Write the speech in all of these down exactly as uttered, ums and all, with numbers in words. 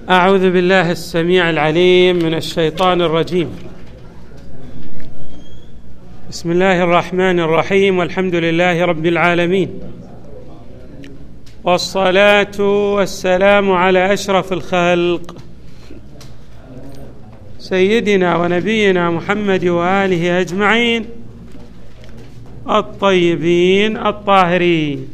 أعوذ بالله السميع العليم من الشيطان الرجيم. بسم الله الرحمن الرحيم، والحمد لله رب العالمين، والصلاة والسلام على أشرف الخلق سيدنا ونبينا محمد وآله أجمعين الطيبين الطاهرين،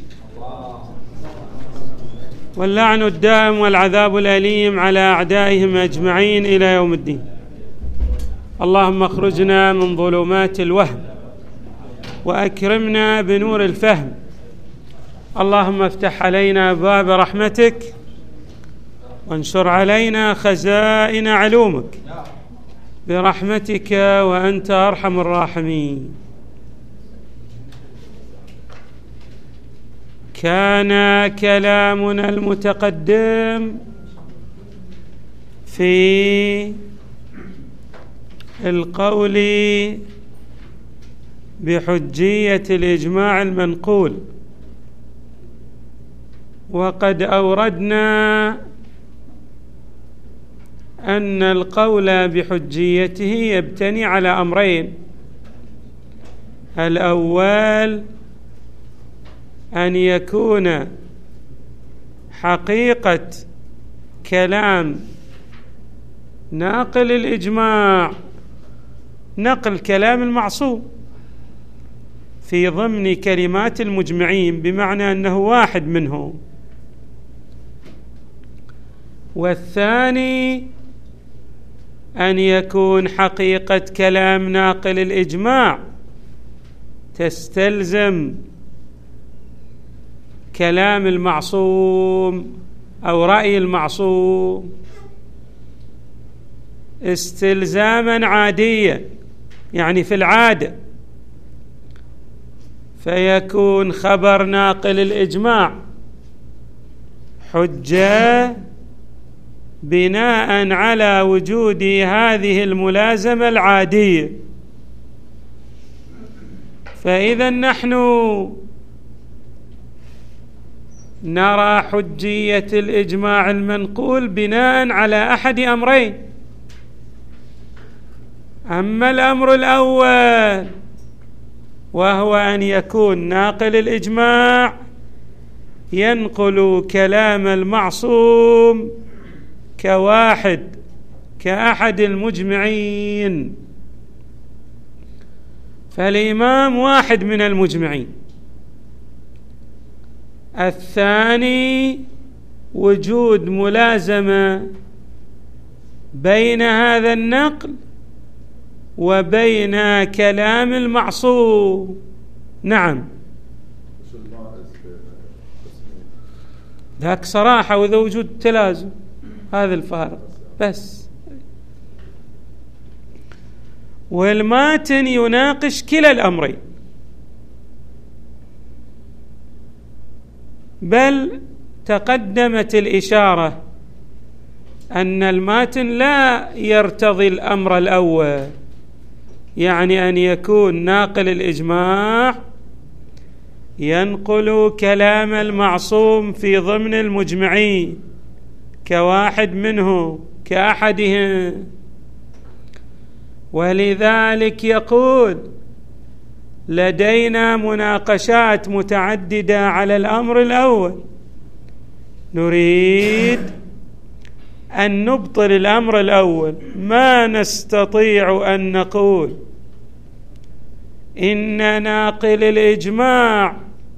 واللعن الدائم والعذاب الأليم على أعدائهم أجمعين إلى يوم الدين. اللهم اخرجنا من ظلمات الوهم وأكرمنا بنور الفهم. اللهم افتح علينا باب رحمتك وانشر علينا خزائن علومك برحمتك وأنت أرحم الراحمين. كان كلامنا المتقدم في القول بحجية الإجماع المنقول، وقد أوردنا أن القول بحجيته يبتني على أمرين: الأول أن يكون حقيقة كلام ناقل الإجماع نقل كلام المعصوم في ضمن كلمات المجمعين، بمعنى أنه واحد منهم. والثاني أن يكون حقيقة كلام ناقل الإجماع تستلزم كلام المعصوم أو رأي المعصوم استلزاما عاديا، يعني في العادة، فيكون خبر ناقل الإجماع حجة بناء على وجود هذه الملازمة العادية. فإذا نحن نرى حجية الإجماع المنقول بناء على أحد أمرين: أما الأمر الأول وهو أن يكون ناقل الإجماع ينقل كلام المعصوم كواحد كأحد المجمعين، فالإمام واحد من المجمعين. الثاني وجود ملازمة بين هذا النقل وبين كلام المعصوم. نعم، ذاك صراحة، وإذا وجود تلازم، هذا الفارق بس. والماتن يناقش كلا الأمرين، بل تقدمت الإشارة أن الماتن لا يرتضي الأمر الأول، يعني أن يكون ناقل الإجماع ينقل كلام المعصوم في ضمن المجمعين كواحد منه كأحدهم. ولذلك يقول: لدينا مناقشات متعددة على الأمر الأول، نريد أن نبطل الأمر الأول. ما نستطيع أن نقول إن ناقل الإجماع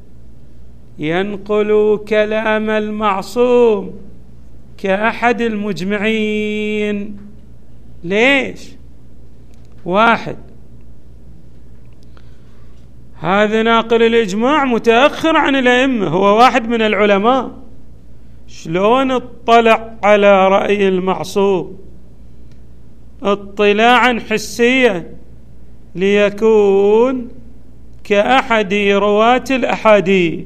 ينقل كلام المعصوم كأحد المجمعين. ليش؟ واحد، هذا ناقل الإجماع متأخر عن الأئمة، هو واحد من العلماء، شلون اطلع على رأي المعصوم اطلاعا حسيا ليكون كأحد رواة الأحاديث؟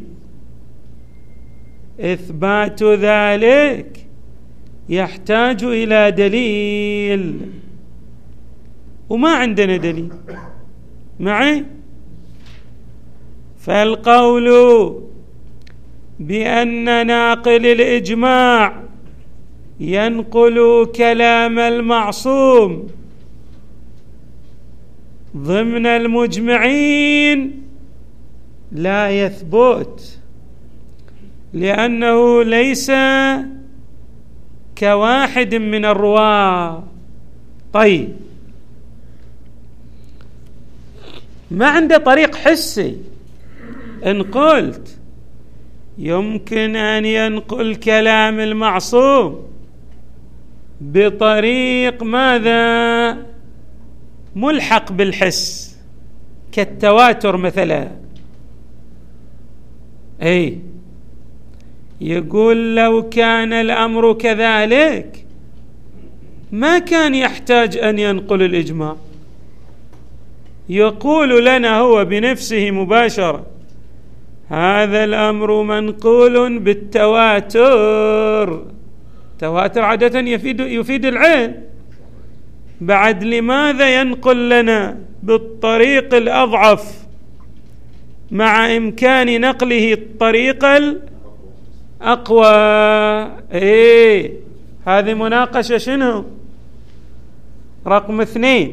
إثبات ذلك يحتاج إلى دليل، وما عندنا دليل معي. فالقول بأن ناقل الإجماع ينقل كلام المعصوم ضمن المجمعين لا يثبت، لأنه ليس كواحد من الرواة. طيب، ما عنده طريق حسي. إن قلت يمكن أن ينقل كلام المعصوم بطريق ماذا؟ ملحق بالحس، كالتواتر مثلا. أي يقول لو كان الأمر كذلك ما كان يحتاج أن ينقل الإجماع، يقول لنا هو بنفسه مباشرة هذا الأمر منقول بالتواتر. تواتر عادة يفيد, يفيد العين. بعد لماذا ينقل لنا بالطريق الأضعف مع إمكان نقله الطريق الأقوى؟ إيه، هذه مناقشة شنو؟ رقم اثنين.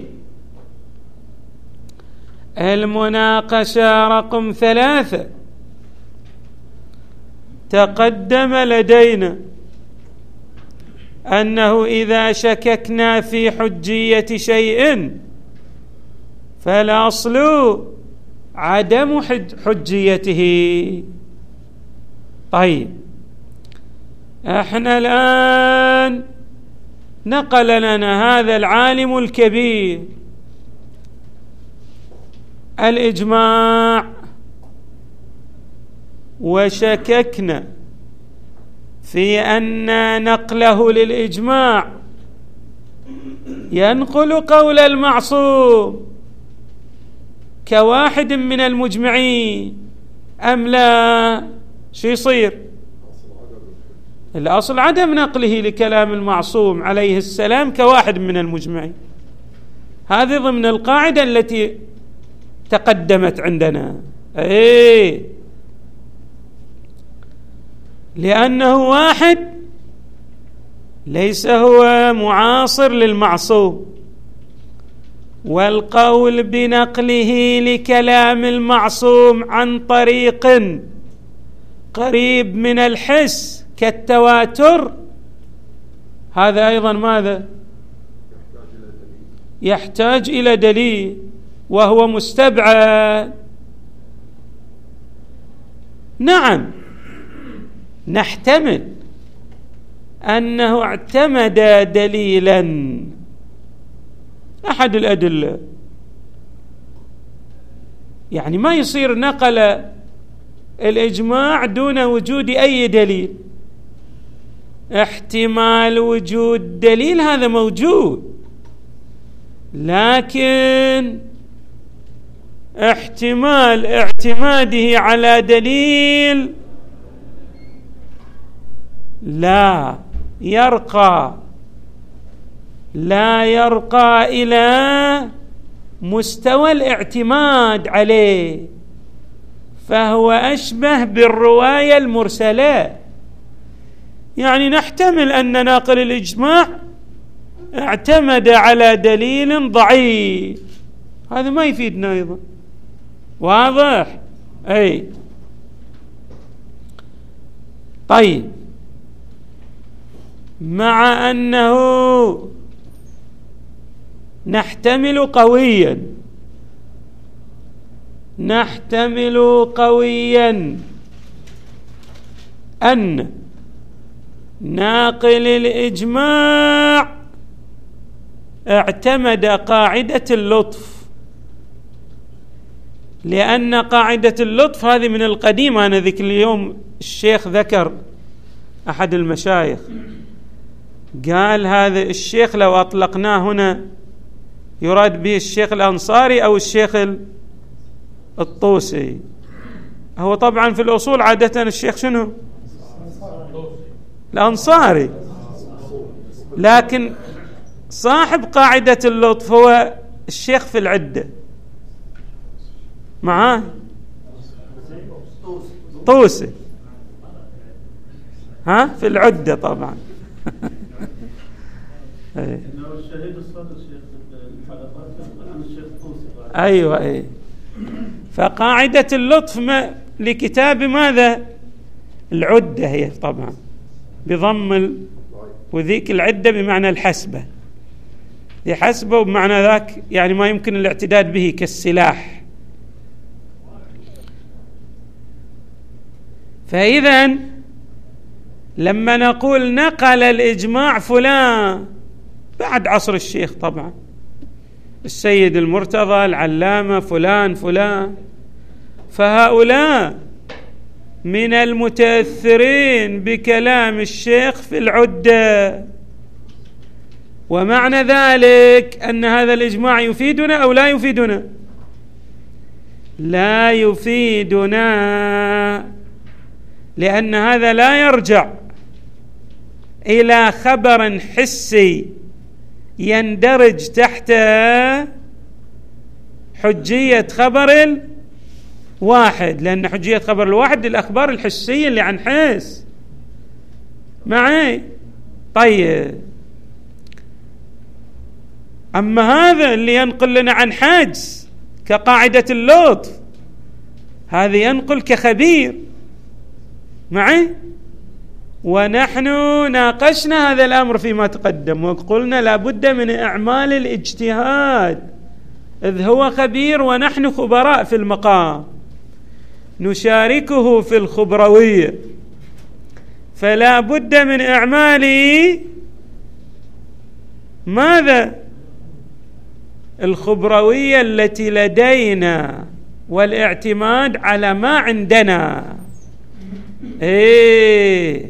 المناقشة رقم ثلاثة، تقدم لدينا أنه إذا شككنا في حجية شيء فالأصل عدم حجيته. طيب، احنا الآن نقل لنا هذا العالم الكبير الإجماع، وشككنا في أن نقله للإجماع ينقل قول المعصوم كواحد من المجمعين أم لا. شو يصير؟ الأصل عدم نقله لكلام المعصوم عليه السلام كواحد من المجمعين. هذه ضمن القاعدة التي تقدمت عندنا. ايه، لأنه واحد ليس هو معاصر للمعصوم، والقول بنقله لكلام المعصوم عن طريق قريب من الحس كالتواتر هذا أيضا ماذا؟ يحتاج إلى دليل، وهو مستبعد. نعم، نحتمل أنه اعتمد دليلا، أحد الأدلة، يعني ما يصير نقل الإجماع دون وجود أي دليل. احتمال وجود دليل هذا موجود، لكن احتمال اعتماده على دليل لا يرقى لا يرقى إلى مستوى الاعتماد عليه، فهو أشبه بالرواية المرسلة. يعني نحتمل أن ناقل الإجماع اعتمد على دليل ضعيف، هذا ما يفيدنا أيضا. واضح؟ أي طيب، مع أنه نحتمل قويا نحتمل قويا أن ناقل الإجماع اعتمد قاعدة اللطف، لأن قاعدة اللطف هذه من القديم. أنا ذيك اليوم الشيخ ذكر أحد المشايخ قال هذا الشيخ لو أطلقناه هنا يراد به الشيخ الأنصاري أو الشيخ الطوسي. هو طبعا في الأصول عادة الشيخ شنو؟ الأنصاري، لكن صاحب قاعدة اللطف هو الشيخ في العدة معاه طوسي، ها في العدة طبعا. أي. الشهيد الصادق شيخ الحلقات عن الشيخ الطوسي. أيوة أي. فقاعدة اللطف ما لكتاب ماذا؟ العدة هي طبعا بضم ال... وذيك العدة بمعنى الحسبة، يحسبه بمعنى ذاك يعني ما يمكن الاعتداد به كالسلاح. فإذا لما نقول نقل الإجماع فلان بعد عصر الشيخ طبعا السيد المرتضى العلامة فلان فلان، فهؤلاء من المتأثرين بكلام الشيخ في العدة، ومعنى ذلك أن هذا الإجماع يفيدنا أو لا يفيدنا؟ لا يفيدنا، لأن هذا لا يرجع إلى خبر حسي يندرج تحت حجية خبر الواحد، لأن حجية خبر الواحد الأخبار الحسية اللي عن حس معي. طيب أما هذا اللي ينقل لنا عن حجز كقاعدة اللطف، هذا ينقل كخبير معي. ونحن ناقشنا هذا الأمر فيما تقدم وقلنا لابد من إعمال الاجتهاد، إذ هو خبير ونحن خبراء في المقام نشاركه في الخبروية، فلا بد من إعمال ماذا؟ الخبروية التي لدينا والاعتماد على ما عندنا. إيه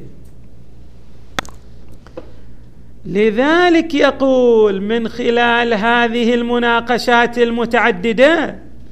لذلك يقول من خلال هذه المناقشات المتعددة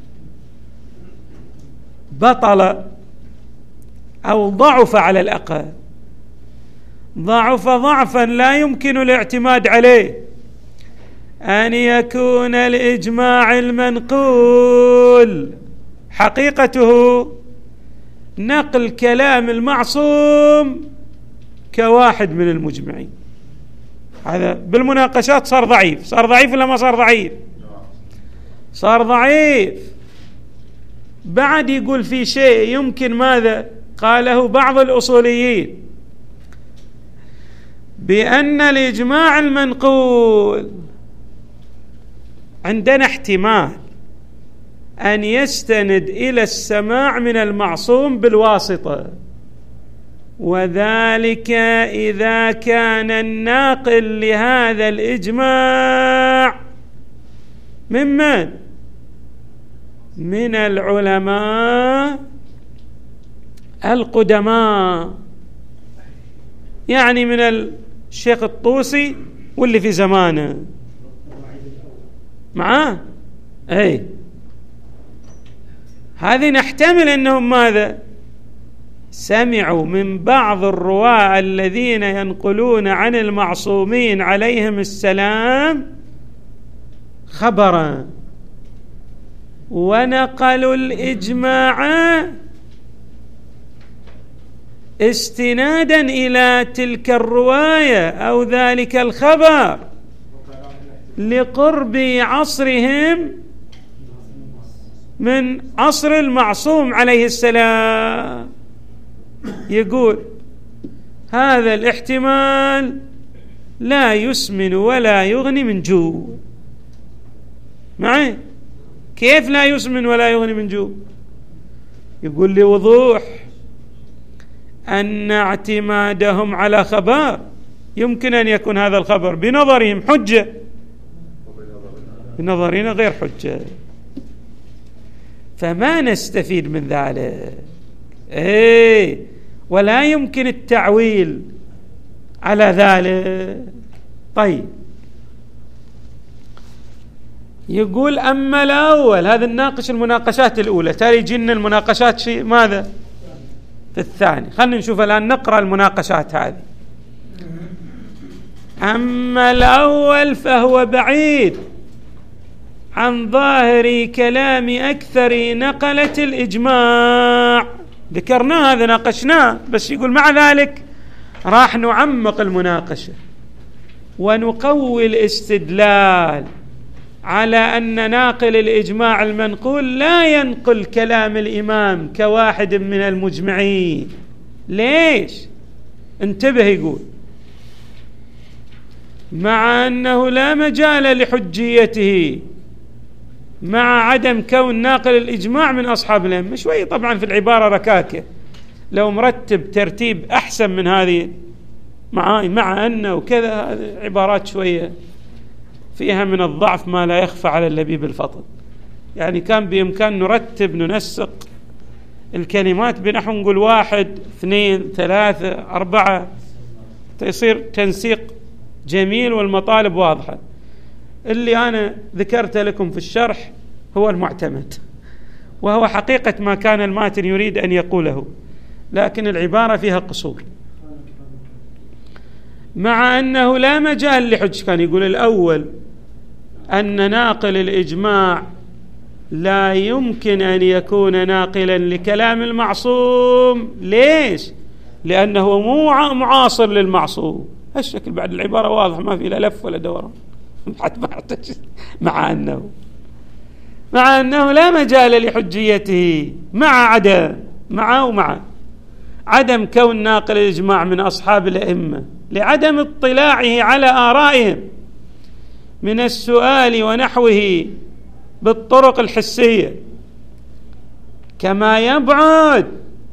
بطل أو ضعف، على الأقل ضعف ضعفا لا يمكن الاعتماد عليه، أن يكون الإجماع المنقول حقيقته نقل كلام المعصوم كواحد من المجمعين. هذا بالمناقشات صار ضعيف. صار ضعيف ولا ما صار ضعيف؟ صار ضعيف. بعد يقول في شيء يمكن ماذا قاله بعض الأصوليين بأن الإجماع المنقول عندنا احتمال أن يستند إلى السماع من المعصوم بالواسطة، وذلك إذا كان الناقل لهذا الإجماع ممن؟ من العلماء القدماء، يعني من الشيخ الطوسي واللي في زمانه معاه. أي هذه نحتمل أنهم ماذا؟ سمعوا من بعض الرواة الذين ينقلون عن المعصومين عليهم السلام خبرا، ونقلوا الإجماع استنادا إلى تلك الرواية أو ذلك الخبر لقرب عصرهم من عصر المعصوم عليه السلام. يقول هذا الاحتمال لا يسمن ولا يغني من جوع. معي؟ كيف لا يسمن ولا يغني من جوع؟ يقول لي وضوح أن اعتمادهم على خبر يمكن أن يكون هذا الخبر بنظرهم حجة، بنظرنا غير حجة، فما نستفيد من ذلك. إيه ولا يمكن التعويل على ذلك. طيب يقول أما الأول، هذا الناقش المناقشات الأولى، تالي جن المناقشات في ماذا؟ في الثاني. خلينا نشوف الآن نقرأ المناقشات هذه. أما الأول فهو بعيد عن ظاهر كلام أكثر نقلة الإجماع. ذكرناه هذا ناقشناه، بس يقول مع ذلك راح نعمق المناقشة. ونقوي الاستدلال على أن ناقل الإجماع المنقول لا ينقل كلام الإمام كواحد من المجمعين. ليش؟ انتبه، يقول مع أنه لا مجال لحجيته مع عدم كون ناقل الإجماع من أصحاب الأئمة. شوي طبعا في العبارة ركاكة، لو مرتب ترتيب أحسن من هذه معاي مع أنه وكذا، عبارات شوية فيها من الضعف ما لا يخفى على اللبيب الفطن. يعني كان بإمكان نرتب ننسق الكلمات بنحو نقول واحد اثنين ثلاثة أربعة، يصير تنسيق جميل والمطالب واضحة. اللي أنا ذكرت لكم في الشرح هو المعتمد، وهو حقيقة ما كان الماتن يريد أن يقوله، لكن العبارة فيها قصور. مع أنه لا مجال لحج، كان يقول الأول أن ناقل الإجماع لا يمكن أن يكون ناقلا لكلام المعصوم. ليش؟ لأنه مو معاصر للمعصوم. هالشكل بعد العبارة واضح، ما في لا لف ولا دوران. مع أنه مع أنه لا مجال لحجيته مع عدم مع ومع عدم كون ناقل الإجماع من أصحاب الأئمة لعدم اطلاعه على آرائهم من السؤال ونحوه بالطرق الحسية، كما يبعد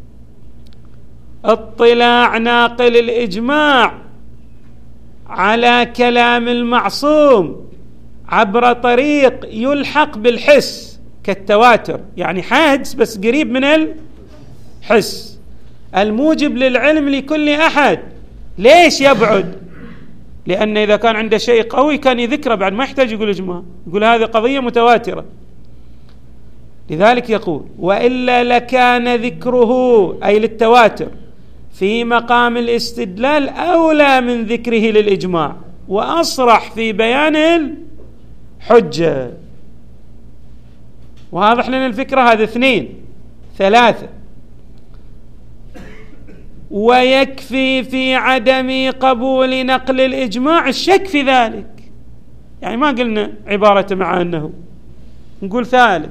اطلاع ناقل الإجماع على كلام المعصوم عبر طريق يلحق بالحس كالتواتر، يعني حادث بس قريب من الحس الموجب للعلم لكل أحد. ليش يبعد؟ لأن إذا كان عنده شيء قوي كان يذكره بعد، ما يحتاج يقول إجماع، يقول هذه قضية متواترة. لذلك يقول وإلا لكان ذكره أي للتواتر في مقام الاستدلال أولى من ذكره للإجماع وأصرح في بيان الحجة. واضح لنا الفكرة؟ هذا اثنين. ثلاثة، ويكفي في عدم قبول نقل الإجماع الشك في ذلك. يعني ما قلنا عبارة مع أنه، نقول ثالث،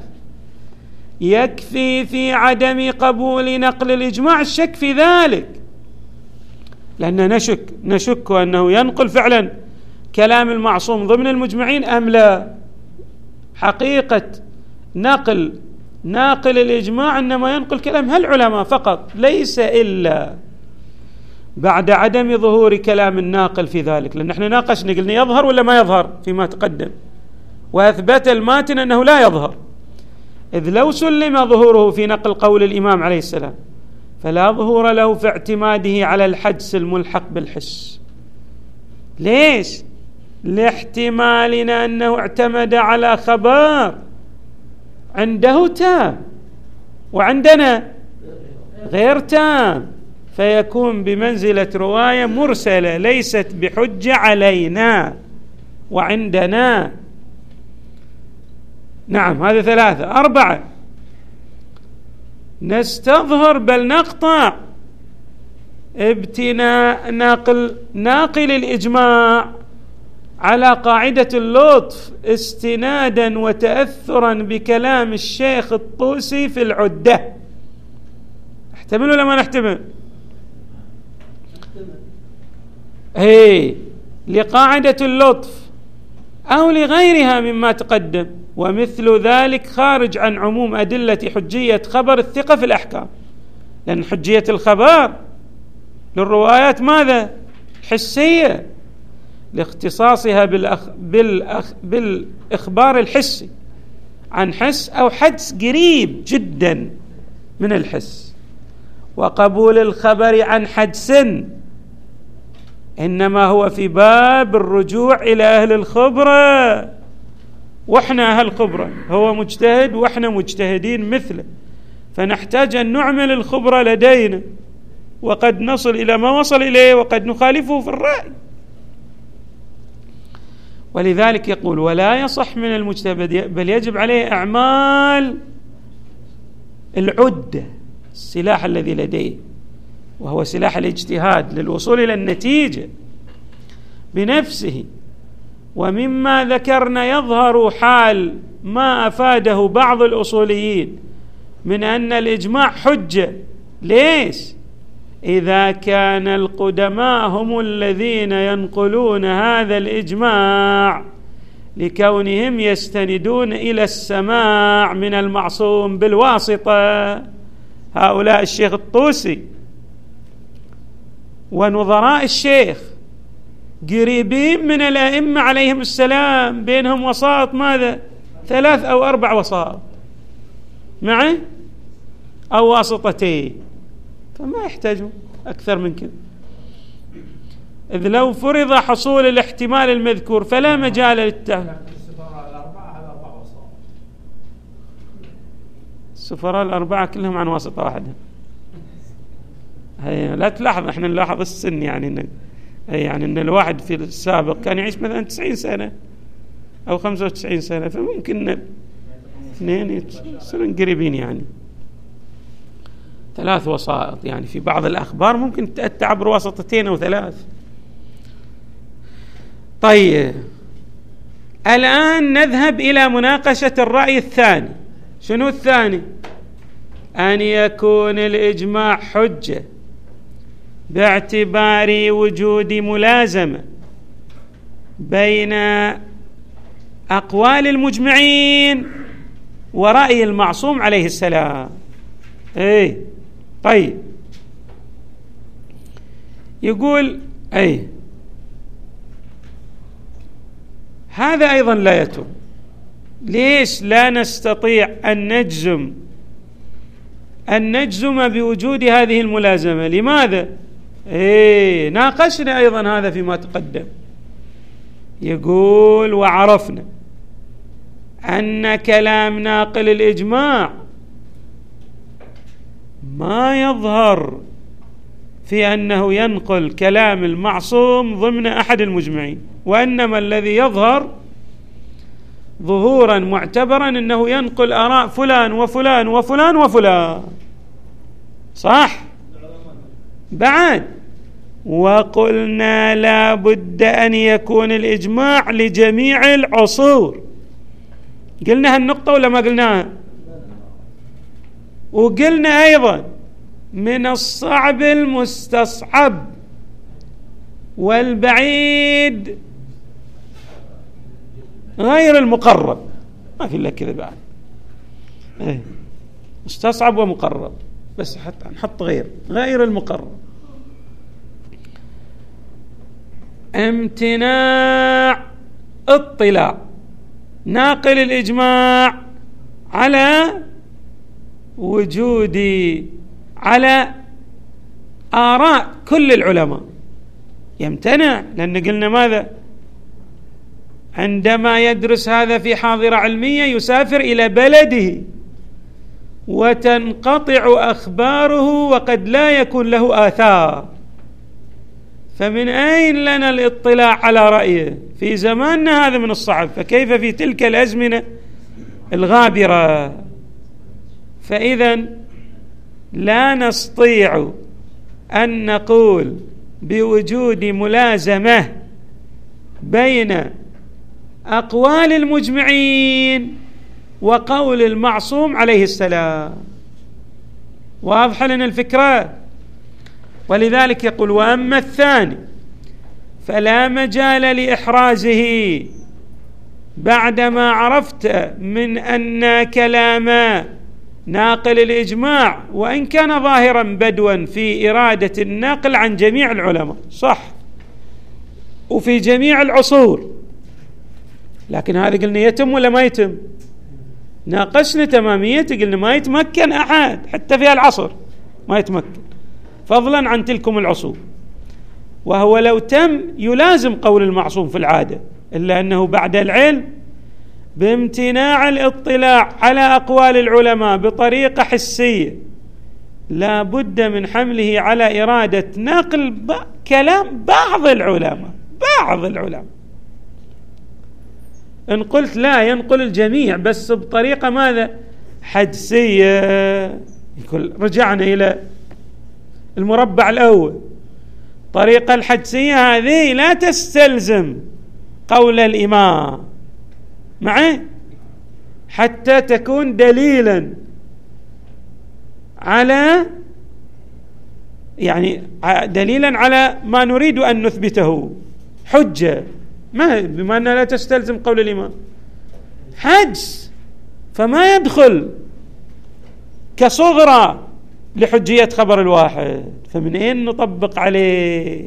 يكفي في عدم قبول نقل الإجماع الشك في ذلك، لأننا نشك نشك أنه ينقل فعلا كلام المعصوم ضمن المجمعين أم لا. حقيقة نقل ناقل الإجماع إنما ينقل كلام هالعلماء فقط، ليس إلا بعد عدم ظهور كلام الناقل في ذلك. لأن احنا ناقشنا قلنا يظهر ولا ما يظهر فيما تقدم، وأثبت الماتن أنه لا يظهر، إذ لو سلم ظهوره في نقل قول الإمام عليه السلام فلا ظهور له في اعتماده على الحدس الملحق بالحس. ليش؟ لاحتمالنا أنه اعتمد على خبر عنده تام وعندنا غير تام، فيكون بمنزلة رواية مرسلة ليست بحجة علينا وعندنا. نعم، هذا ثلاثة. أربعة، نستظهر بل نقطع ابتناء ناقل ناقل الإجماع على قاعدة اللطف استنادا وتأثرا بكلام الشيخ الطوسي في العدة. احتمل ولا ما نحتمل؟ هي لقاعدة اللطف أو لغيرها مما تقدم، ومثل ذلك خارج عن عموم أدلة حجية خبر الثقة في الأحكام، لأن حجية الخبر للروايات ماذا؟ حسية، لاختصاصها بالأخ... بالأخ... بالإخبار الحسي عن حس أو حدس قريب جدا من الحس، وقبول الخبر عن حدس إنما هو في باب الرجوع إلى أهل الخبرة، وإحنا أهل الخبرة، هو مجتهد وإحنا مجتهدين مثله، فنحتاج أن نعمل الخبرة لدينا، وقد نصل إلى ما وصل إليه وقد نخالفه في الرأي. ولذلك يقول ولا يصح من المجتهد بل يجب عليه أعمال العدة، السلاح الذي لديه وهو سلاح الاجتهاد للوصول إلى النتيجة، بنفسه. ومما ذكرنا يظهر حال ما أفاده بعض الأصوليين من أن الإجماع حجة. ليش؟ إذا كان القدماء هم الذين ينقلون هذا الإجماع لكونهم يستندون إلى السماع من المعصوم بالواسطة، هؤلاء الشيخ الطوسي ونظراء الشيخ قريبين من الأئمة عليهم السلام، بينهم وساط ماذا؟ ثلاث أو أربع وساط معه أو واسطتين، فما يحتاجون أكثر من كذا. إذ لو فرض حصول الاحتمال المذكور فلا مجال للتهم. السفراء الأربعة كلهم عن واسطة واحدة. هي لا تلاحظ، احنا نلاحظ السن، يعني إن يعني إن الواحد في السابق كان يعيش مثلا تسعين سنة أو خمسة وتسعين سنة، فممكن اثنين يصيرون قريبين، يعني ثلاث وسائط، يعني في بعض الأخبار ممكن تأتي عبر واسطتين أو ثلاث. طيب الآن نذهب إلى مناقشة الرأي الثاني. شنو الثاني؟ أن يكون الإجماع حجة باعتبار وجود ملازمة بين أقوال المجمعين ورأي المعصوم عليه السلام. اي طيب، يقول اي هذا ايضا لا يتم. ليش لا نستطيع ان نجزم ان نجزم بوجود هذه الملازمة؟ لماذا؟ اي ناقشنا ايضا هذا فيما تقدم. يقول وعرفنا ان كلام ناقل الاجماع ما يظهر في أنه ينقل كلام المعصوم ضمن أحد المجمعين، وإنما الذي يظهر ظهورا معتبرا أنه ينقل آراء فلان وفلان وفلان وفلان. صح؟ بعد وقلنا لا بد أن يكون الإجماع لجميع العصور. قلنا هالنقطة ولا ما قلناها؟ وقلنا أيضا من الصعب المستصعب والبعيد غير المقرب، ما في إلا كذا بعد. ايه مستصعب ومقرب، بس حتى نحط غير غير المقرب. امتناع اطلاع ناقل الإجماع على وجودي على آراء كل العلماء، يمتنع، لأن قلنا ماذا؟ عندما يدرس هذا في حاضرة علمية يسافر إلى بلده وتنقطع أخباره وقد لا يكون له آثار، فمن أين لنا الاطلاع على رأيه؟ في زماننا هذا من الصعب، فكيف في تلك الأزمنة الغابرة؟ فإذا لا نستطيع أن نقول بوجود ملازمة بين أقوال المجمعين وقول المعصوم عليه السلام. واضح لنا الفكرة؟ ولذلك يقول وأما الثاني فلا مجال لإحرازه بعدما عرفت من أن كلام ناقل الإجماع وإن كان ظاهرا بدوا في إرادة النقل عن جميع العلماء، صح، وفي جميع العصور، لكن هذا قلنا يتم ولا ما يتم؟ ناقشنا تماميته، قلنا ما يتمكن أحد حتى في العصر، ما يتمكن فضلا عن تلكم العصور. وهو لو تم يلازم قول المعصوم في العادة، إلا أنه بعد العلم بامتناع الاطلاع على أقوال العلماء بطريقة حسية لا بد من حمله على إرادة نقل ب... كلام بعض العلماء بعض العلماء إن قلت لا ينقل الجميع بس بطريقة ماذا؟ حدسية. يقول رجعنا إلى المربع الأول، الطريقة الحدسية هذه لا تستلزم قول الإمام معي حتى تكون دليلا على يعني دليلا على ما نريد أن نثبته، حجة، ما بما أنها لا تستلزم قول الإمام حدس، فما يدخل كصغرى لحجية خبر الواحد. فمن أين نطبق عليه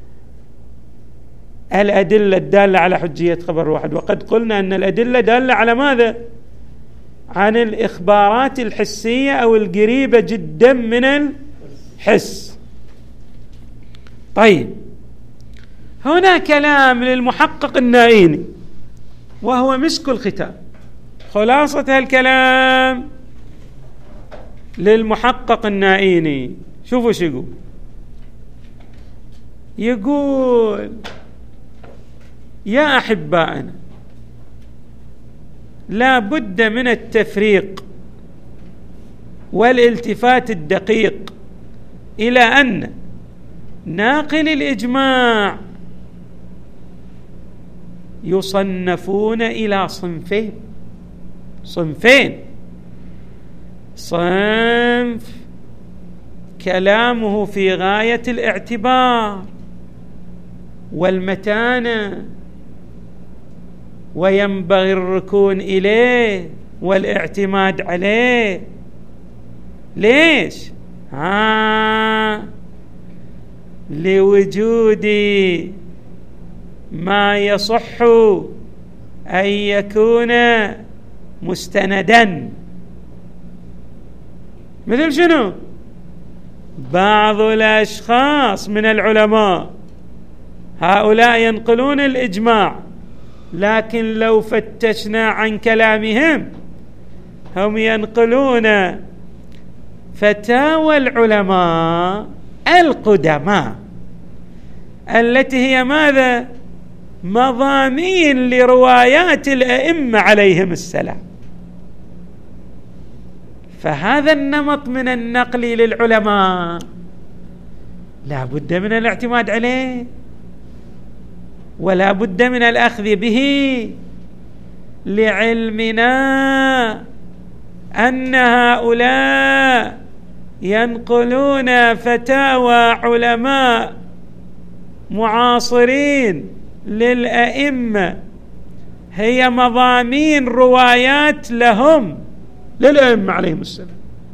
الأدلة الدالة على حجية خبر الواحد؟ وقد قلنا أن الأدلة دالة على ماذا؟ عن الإخبارات الحسية أو القريبة جدا من الحس. طيب، هنا كلام للمحقق النائيني وهو مسك الختام. خلاصة الكلام للمحقق النائيني، شوفوا شو يقول. يقول: يا أحبائنا، لا بد من التفريق والالتفات الدقيق إلى أن ناقل الإجماع يصنفون إلى صنفين صنفين صنف كلامه في غاية الاعتبار والمتانة وينبغي الركون إليه والاعتماد عليه. ليش؟ ها لوجود ما يصح أن يكون مستندا. مثل شنو؟ بعض الأشخاص من العلماء هؤلاء ينقلون الإجماع، لكن لو فتشنا عن كلامهم هم ينقلون فتاوى العلماء القدماء التي هي ماذا؟ مضامين لروايات الأئمة عليهم السلام. فهذا النمط من النقل للعلماء لا بد من الاعتماد عليه ولا بد من الأخذ به، لعلمنا أن هؤلاء ينقلون فتاوى علماء معاصرين للأئمة هي مضامين روايات لهم للأئمة عليهم السلام،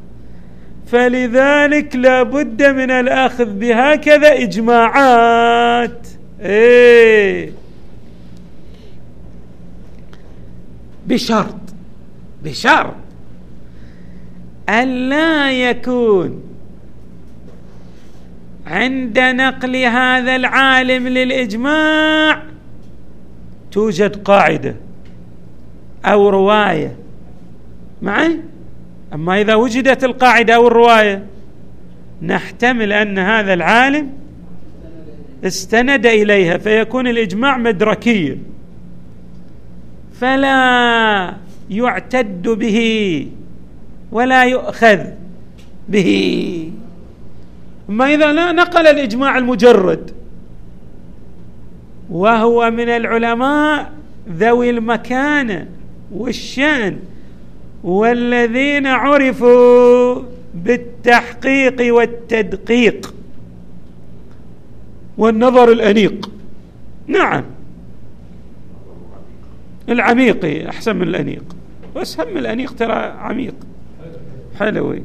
فلذلك لا بد من الأخذ بهكذا إجماعات. إيه بشرط بشرط ألا يكون عند نقل هذا العالم للإجماع توجد قاعدة أو رواية معي. أما إذا وجدت القاعدة أو الرواية نحتمل أن هذا العالم استند إليها، فيكون الإجماع مدركيا فلا يعتد به ولا يؤخذ به. أما إذا لا نقل الإجماع المجرد وهو من العلماء ذوي المكانة والشأن والذين عرفوا بالتحقيق والتدقيق والنظر الأنيق، نعم العميق أحسن من الأنيق، بس هم الأنيق ترى عميق حلوي.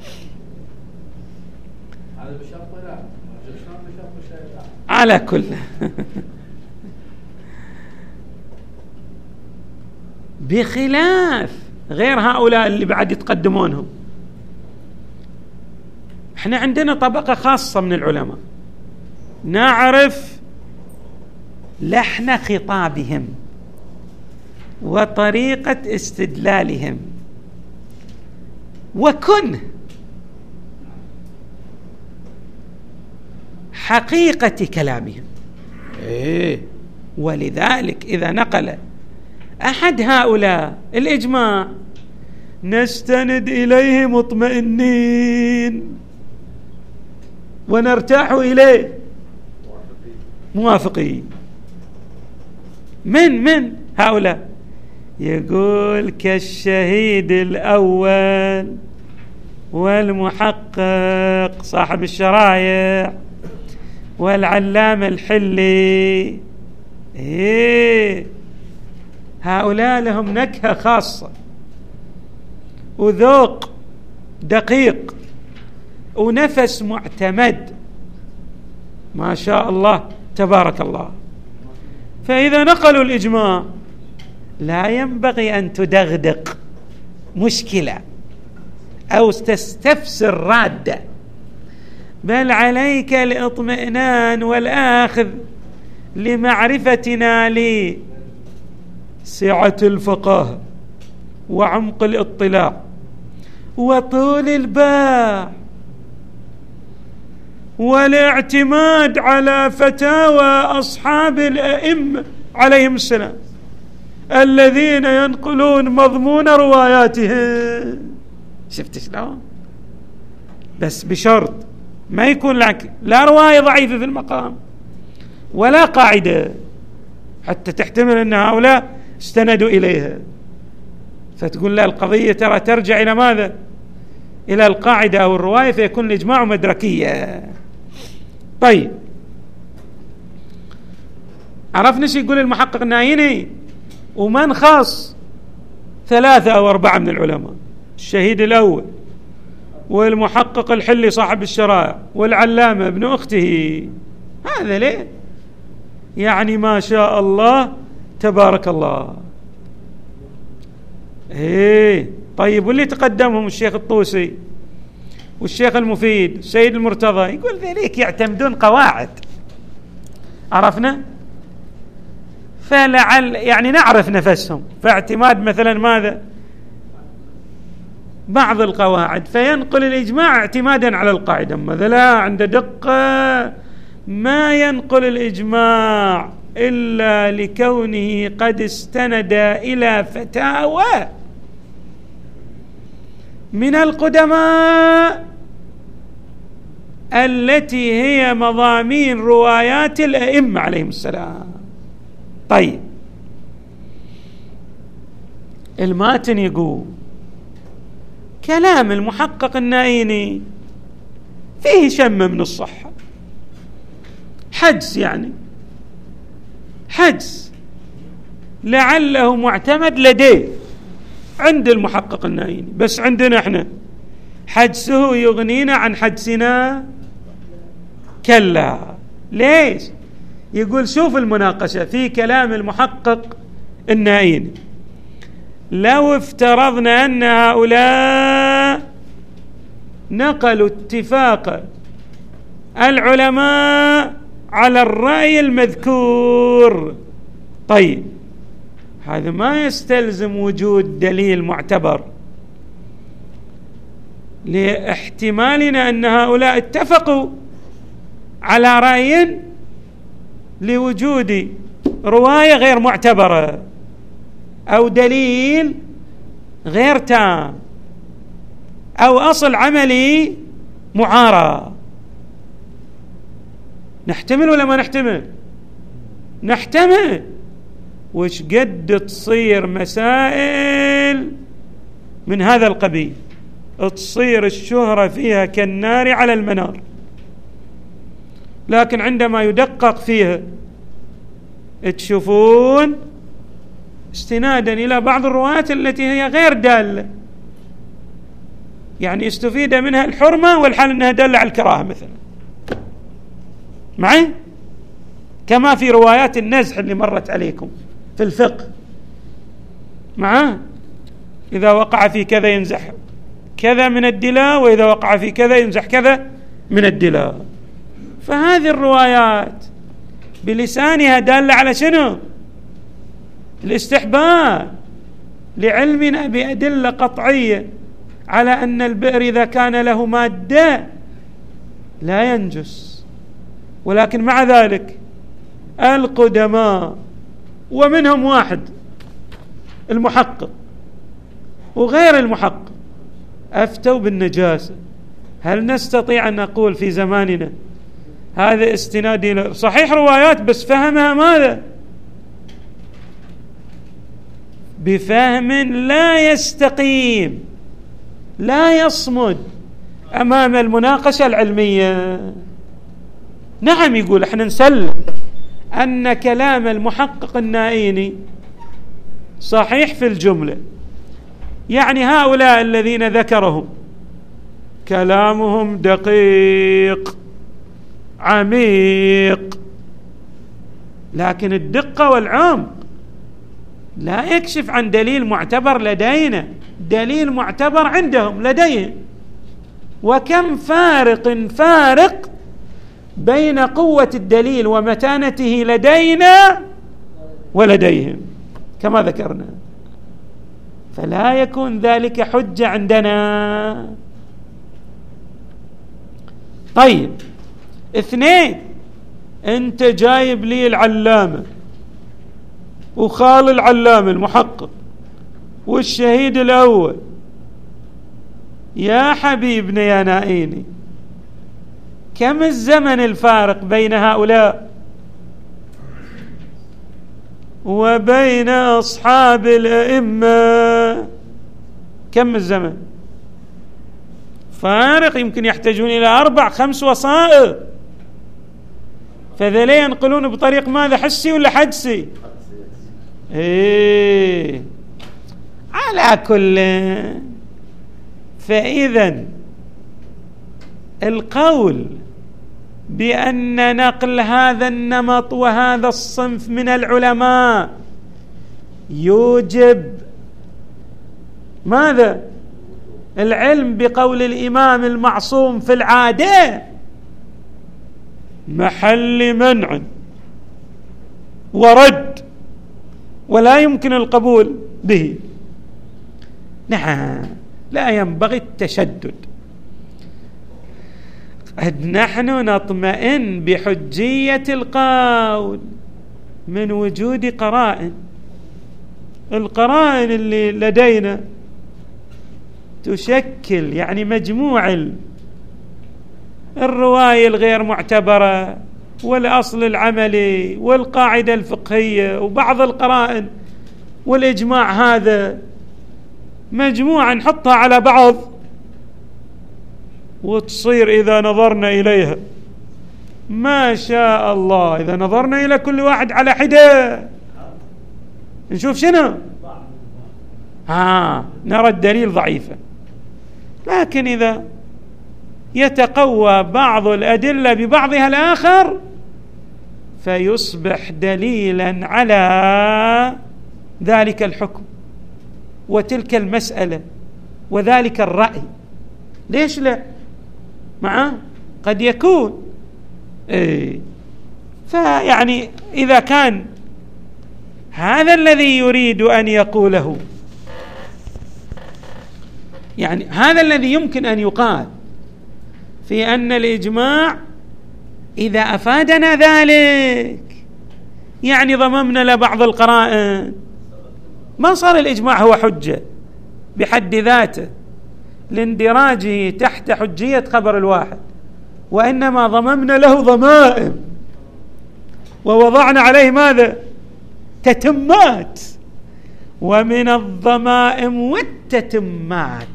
على كل بخلاف غير هؤلاء اللي بعد يتقدمونهم. احنا عندنا طبقة خاصة من العلماء نعرف لحن خطابهم وطريقة استدلالهم وكن حقيقة كلامهم. إيه ولذلك إذا نقل أحد هؤلاء الإجماع نستند إليه مطمئنين ونرتاح إليه، موافقين. من من هؤلاء؟ يقول كالشهيد الأول والمحقق صاحب الشرايع والعلامة الحلي. إيه هؤلاء لهم نكهة خاصة وذوق دقيق ونفس معتمد ما شاء الله تبارك الله. فإذا نقلوا الإجماع لا ينبغي أن تدغدق مشكلة أو تستفسر رادة، بل عليك الاطمئنان والآخذ لمعرفتنا لسعة الفقاهة وعمق الاطلاع وطول الباع والاعتماد على فتاوى أصحاب الأئمة عليهم السلام الذين ينقلون مضمون رواياتهم. شفت شلون؟ بس بشرط ما يكون لك لا رواية ضعيفة في المقام ولا قاعدة حتى تحتمل أن هؤلاء استندوا إليها، فتقول لا القضية ترى ترجع إلى ماذا؟ إلى القاعدة أو الرواية، فيكون الإجماع مدركية. طيب عرفنا شو يقول المحقق النايني ومن خاص ثلاثة أو أربعة من العلماء: الشهيد الأول والمحقق الحلي صاحب الشرائع والعلامة ابن أخته. هذا ليه؟ يعني ما شاء الله تبارك الله. ايه طيب واللي تقدمهم الشيخ الطوسي والشيخ المفيد السيد المرتضى، يقول ذلك يعتمدون قواعد. عرفنا؟ فلعل يعني نعرف نفسهم، فاعتماد مثلا ماذا؟ بعض القواعد، فينقل الإجماع اعتمادا على القاعدة. مثلا عند دقة ما ينقل الإجماع إلا لكونه قد استند إلى فتاوى من القدماء التي هي مضامين روايات الأئمة عليهم السلام. طيب الماتن يقول كلام المحقق النايني فيه شم من الصحة، حدس يعني حدس لعله معتمد لديه عند المحقق النايني، بس عندنا احنا حدسه يغنينا عن حدسنا؟ كلا. ليش؟ يقول شوف المناقشة في كلام المحقق النايني. لو افترضنا أن هؤلاء نقلوا اتفاق العلماء على الرأي المذكور، طيب هذا ما يستلزم وجود دليل معتبر لاحتمالنا أن هؤلاء اتفقوا على رأي لوجود رواية غير معتبرة أو دليل غير تام أو أصل عملي معارض. نحتمل ولا ما نحتمل؟ نحتمل. وش قد تصير مسائل من هذا القبيل تصير الشهرة فيها كالنار على المنار، لكن عندما يدقق فيها تشوفون استنادا إلى بعض الروايات التي هي غير دالة، يعني استفيد منها الحرمة والحال أنها دالة على الكراهة مثلا، معي؟ كما في روايات النزح اللي مرت عليكم في الفقه، معه؟ إذا وقع في كذا ينزح كذا من الدلاء، وإذا وقع في كذا ينزح كذا من الدلاء. فهذه الروايات بلسانها دالة على شنو؟ الاستحباب، لعلمنا بأدلة قطعية على أن البئر إذا كان له مادة لا ينجس. ولكن مع ذلك القدماء ومنهم واحد المحقق وغير المحقق أفتوا بالنجاسة. هل نستطيع أن نقول في زماننا هذا استنادي له صحيح روايات بس فهمها ماذا؟ بفهم لا يستقيم، لا يصمد أمام المناقشة العلمية. نعم، يقول احنا نسلم أن كلام المحقق النائيني صحيح في الجملة، يعني هؤلاء الذين ذكرهم كلامهم دقيق عميق، لكن الدقة والعمق لا يكشف عن دليل معتبر لدينا، دليل معتبر عندهم لديهم. وكم فارق فارق بين قوة الدليل ومتانته لدينا ولديهم كما ذكرنا، فلا يكون ذلك حجة عندنا. طيب، اثنين، انت جايب لي العلامة وخال العلامة المحقق والشهيد الأول، يا حبيبنا يا نائيني، كم الزمن الفارق بين هؤلاء وبين أصحاب الأئمة؟ كم الزمن فارق؟ يمكن يحتاجون إلى أربع خمس وسائط، فذا ينقلون بطريق ماذا؟ حسي ولا حدسي؟ إيه. على كل، فإذا القول بأن نقل هذا النمط وهذا الصنف من العلماء يوجب ماذا؟ العلم بقول الإمام المعصوم في العادة محل منع ورد، ولا يمكن القبول به. نعم، لا ينبغي التشدد. قد نحن نطمئن بحجية القول من وجود قرائن. القرائن اللي لدينا تشكل يعني مجموع الرواية الغير معتبرة والأصل العملي والقاعدة الفقهية وبعض القرائن والإجماع، هذا مجموعة نحطها على بعض وتصير إذا نظرنا إليها ما شاء الله، إذا نظرنا إلى كل واحد على حدة نشوف شنو؟ ها نرى الدليل ضعيفا. لكن إذا يتقوى بعض الأدلة ببعضها الآخر فيصبح دليلا على ذلك الحكم وتلك المسألة وذلك الرأي. ليش لا؟ معه قد يكون إيه. فيعني إذا كان هذا الذي يريد أن يقوله، يعني هذا الذي يمكن أن يقال في أن الإجماع إذا أفادنا ذلك يعني ضممنا لبعض القرائن، ما صار الإجماع هو حجة بحد ذاته لاندراجه تحت حجية خبر الواحد، وإنما ضممنا له ضمائم ووضعنا عليه ماذا؟ تتمات. ومن الضمائم والتتمات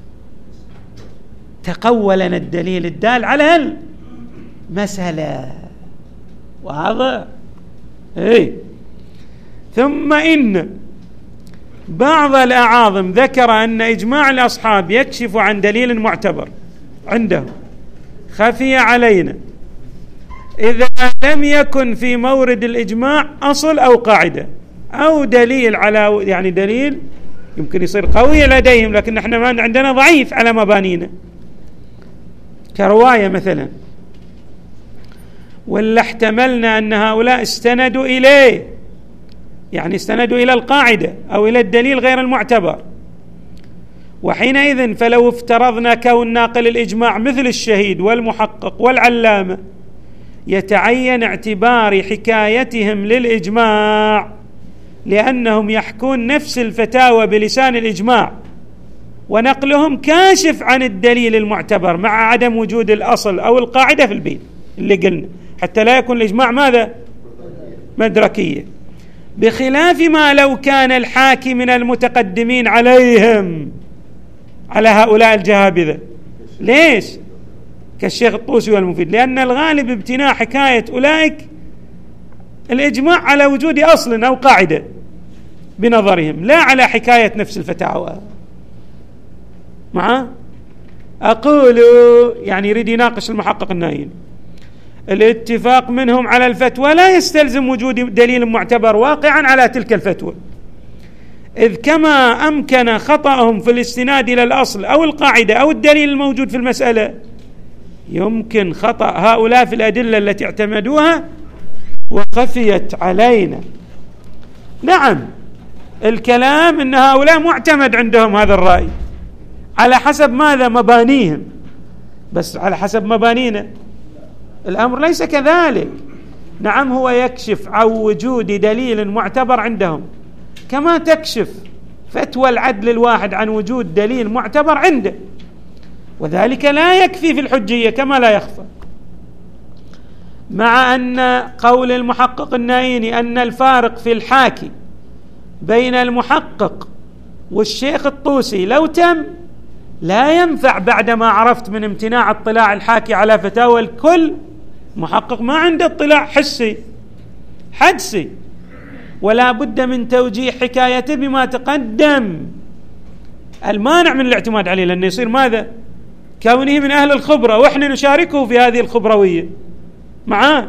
تقوى لنا الدليل الدال على المسألة. واضح؟ اي. ثم إن بعض الأعاظم ذكر أن إجماع الأصحاب يكشف عن دليل معتبر عنده خفي علينا إذا لم يكن في مورد الإجماع أصل أو قاعدة أو دليل على، يعني دليل يمكن يصير قوي لديهم لكن احنا ما عندنا ضعيف على مبانينا، كرواية مثلا، ولا احتملنا أن هؤلاء استندوا إليه، يعني استندوا إلى القاعدة أو إلى الدليل غير المعتبر. وحينئذ فلو افترضنا كون ناقل الإجماع مثل الشهيد والمحقق والعلامة يتعين اعتبار حكايتهم للإجماع لأنهم يحكون نفس الفتاوى بلسان الإجماع، ونقلهم كاشف عن الدليل المعتبر مع عدم وجود الأصل أو القاعدة في البين. اللي قلنا، حتى لا يكون الإجماع ماذا؟ مدركية، بخلاف ما لو كان الحاكي من المتقدمين عليهم، على هؤلاء الجهابذة. ليش؟ كالشيخ الطوسي والمفيد، لأن الغالب ابتناء حكاية أولئك الإجماع على وجود أصل أو قاعدة بنظرهم، لا على حكاية نفس الفتاوى. معه؟ أقول يعني يريد يناقش المحقق النايين، الاتفاق منهم على الفتوى لا يستلزم وجود دليل معتبر واقعا على تلك الفتوى، إذ كما أمكن خطأهم في الاستناد إلى الأصل أو القاعدة أو الدليل الموجود في المسألة، يمكن خطأ هؤلاء في الأدلة التي اعتمدوها وخفيت علينا. نعم، الكلام إن هؤلاء معتمد عندهم هذا الرأي على حسب ماذا؟ مبانيهم، بس على حسب مبانينا الأمر ليس كذلك. نعم، هو يكشف عن وجود دليل معتبر عندهم، كما تكشف فتوى العدل الواحد عن وجود دليل معتبر عنده، وذلك لا يكفي في الحجية كما لا يخفى. مع أن قول المحقق النايني أن الفارق في الحاكي بين المحقق والشيخ الطوسي لو تم لا ينفع بعدما عرفت من امتناع اطلاع الحاكي على فتاوى الكل. محقق ما عنده اطلاع حسي حدسي، ولا بد من توجيه حكايته بما تقدم، المانع من الاعتماد عليه، لأنه يصير ماذا؟ كونه من أهل الخبرة وإحنا نشاركه في هذه الخبروية معاه.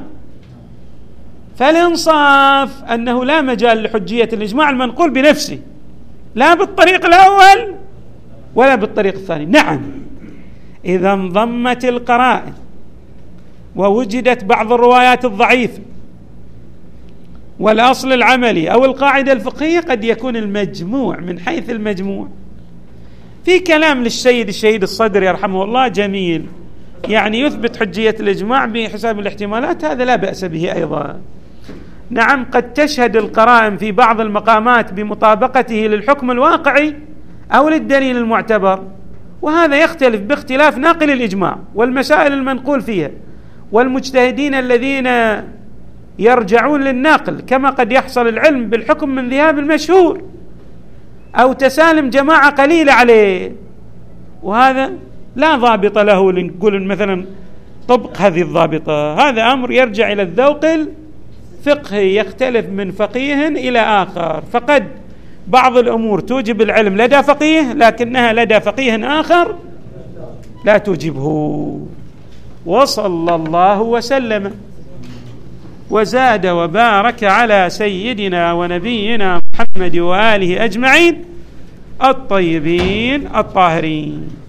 فالإنصاف أنه لا مجال لحجية الإجماع المنقول بنفسه، لا بالطريق الأول ولا بالطريق الثاني. نعم، إذا انضمت القرائن ووجدت بعض الروايات الضعيفة والأصل العملي أو القاعدة الفقهية، قد يكون المجموع من حيث المجموع. في كلام للسيد الشهيد الصدري رحمه الله جميل، يعني يثبت حجية الإجماع بحساب الاحتمالات، هذا لا بأس به أيضا. نعم، قد تشهد القرائن في بعض المقامات بمطابقته للحكم الواقعي أو للدليل المعتبر، وهذا يختلف باختلاف ناقل الإجماع والمسائل المنقول فيها والمجتهدين الذين يرجعون للناقل، كما قد يحصل العلم بالحكم من ذهاب المشهور أو تسالم جماعة قليلة عليه، وهذا لا ضابط له نقول مثلا طبق هذه الضابطة. هذا أمر يرجع إلى الذوق الفقهي، يختلف من فقيه إلى آخر، فقد بعض الأمور توجب العلم لدى فقيه لكنها لدى فقيه آخر لا توجبه. وصلى الله وسلم وزاد وبارك على سيدنا ونبينا محمد وآله أجمعين الطيبين الطاهرين.